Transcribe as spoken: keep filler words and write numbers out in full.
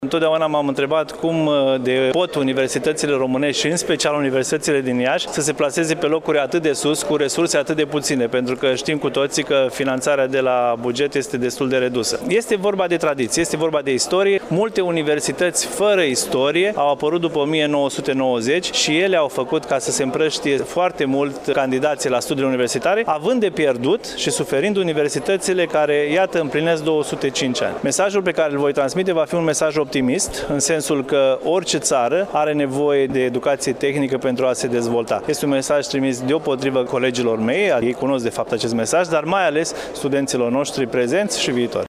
Întotdeauna m-am întrebat cum de pot universitățile românești și în special universitățile din Iași să se plaseze pe locuri atât de sus cu resurse atât de puține, pentru că știm cu toții că finanțarea de la buget este destul de redusă. Este vorba de tradiție, este vorba de istorie. Multe universități fără istorie au apărut după o mie nouă sute nouăzeci și ele au făcut ca să se împrăștie foarte mult candidații la studiile universitare, având de pierdut și suferind universitățile care, iată, împlinesc două sute cinci ani. Mesajul pe care îl voi transmite va fi un mesaj optimist, în sensul că orice țară are nevoie de educație tehnică pentru a se dezvolta. Este un mesaj trimis deopotrivă colegilor mei, ei cunosc de fapt acest mesaj, dar mai ales studenților noștri prezenți și viitori.